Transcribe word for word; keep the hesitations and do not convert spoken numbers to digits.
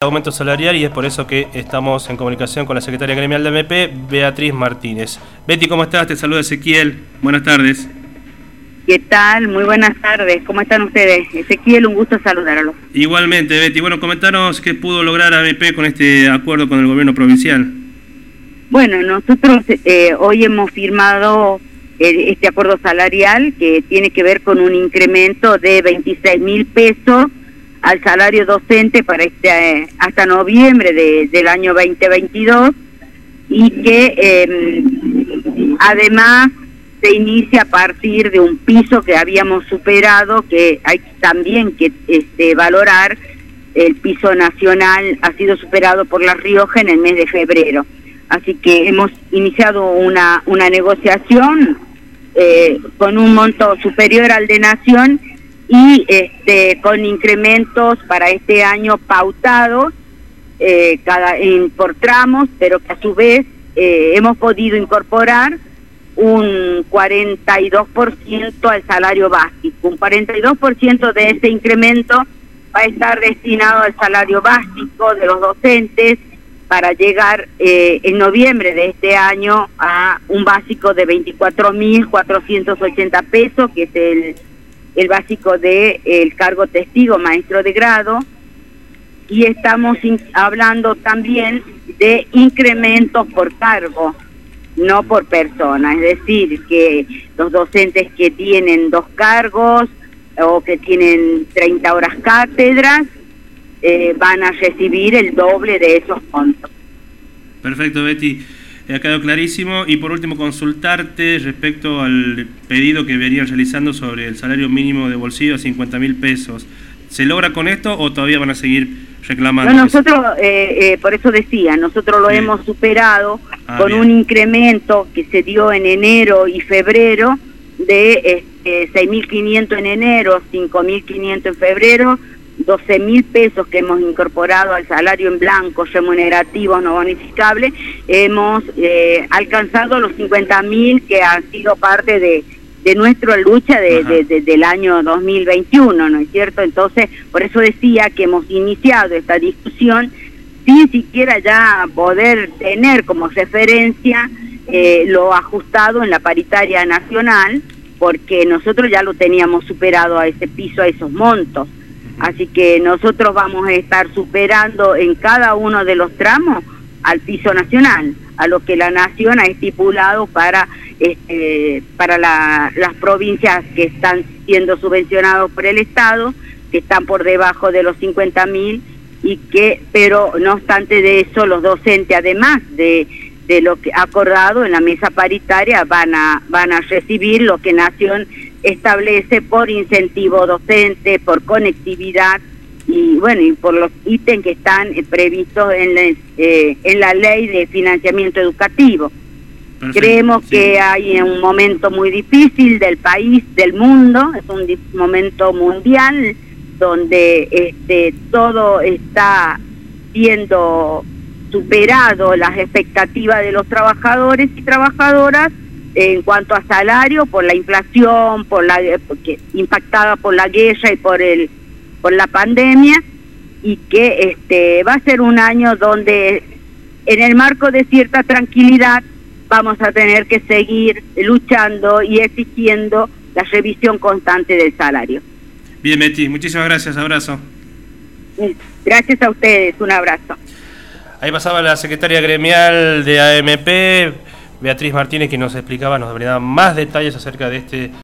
aumento salarial y es por eso que estamos en comunicación con la secretaria gremial de A M P, Beatriz Martínez. Betty, ¿cómo estás? Te saluda Ezequiel. Buenas tardes. ¿Qué tal? Muy buenas tardes. ¿Cómo están ustedes? Ezequiel, un gusto saludarlos. Igualmente, Betty. Bueno, comentanos qué pudo lograr A M P con este acuerdo con el gobierno provincial. Bueno, nosotros eh, hoy hemos firmado eh, este acuerdo salarial que tiene que ver con un incremento de veintiséis mil pesos al salario docente para este eh, hasta noviembre de, del año veinte veintidós y que eh, además se inicia a partir de un piso que habíamos superado, que hay también que este, valorar. El piso nacional ha sido superado por La Rioja en el mes de febrero. Así que hemos iniciado una, una negociación eh, con un monto superior al de Nación y este, con incrementos para este año pautados eh, cada, en, por tramos, pero que a su vez eh, hemos podido incorporar un cuarenta y dos por ciento al salario básico. Un cuarenta y dos por ciento de ese incremento va a estar destinado al salario básico de los docentes para llegar eh, en noviembre de este año a un básico de veinticuatro mil cuatrocientos ochenta pesos, que es el, el básico de el cargo testigo maestro de grado, y estamos in- hablando también de incrementos por cargo, no por persona, es decir, que los docentes que tienen dos cargos o que tienen treinta horas cátedras eh, van a recibir el doble de esos montos. Perfecto, Betty. Eh, ha quedado clarísimo. Y por último, consultarte respecto al pedido que venían realizando sobre el salario mínimo de bolsillo a cincuenta mil pesos. ¿Se logra con esto o todavía van a seguir reclamando? No, nosotros, eh, eh, por eso decía, nosotros lo bien. hemos superado ah, con bien. un incremento que se dio en enero y febrero de este, seis mil quinientos en enero, cinco mil quinientos en febrero, doce mil pesos que hemos incorporado al salario en blanco, remunerativo, no bonificable. Hemos eh, alcanzado los cincuenta mil que han sido parte de de nuestra lucha de, de, de, del año dos mil veintiuno, ¿no es cierto? Entonces, por eso decía que hemos iniciado esta discusión sin siquiera ya poder tener como referencia eh, lo ajustado en la paritaria nacional, porque nosotros ya lo teníamos superado a ese piso, a esos montos. Así que nosotros vamos a estar superando en cada uno de los tramos al piso nacional, a lo que la Nación ha estipulado para este, para la, las provincias que están siendo subvencionados por el Estado, que están por debajo de los cincuenta mil, y que, pero no obstante de eso, los docentes, además de, de lo que acordado en la mesa paritaria, van a, van a recibir lo que Nación establece por incentivo docente, por conectividad, y bueno, y por los ítems que están eh, previstos en la, eh, en la ley de financiamiento educativo. Perfecto, Creemos sí. que hay un momento muy difícil del país, del mundo, es un momento mundial donde este todo está siendo superado, las expectativas de los trabajadores y trabajadoras en cuanto a salario, por la inflación, por la porque, impactada por la guerra y por el por la pandemia, y que este va a ser un año donde en el marco de cierta tranquilidad vamos a tener que seguir luchando y exigiendo la revisión constante del salario. Bien, Betty, muchísimas gracias, abrazo. Gracias a ustedes, un abrazo. Ahí pasaba la secretaria gremial de A M P, Beatriz Martínez, que nos explicaba, nos brindaba más detalles acerca de este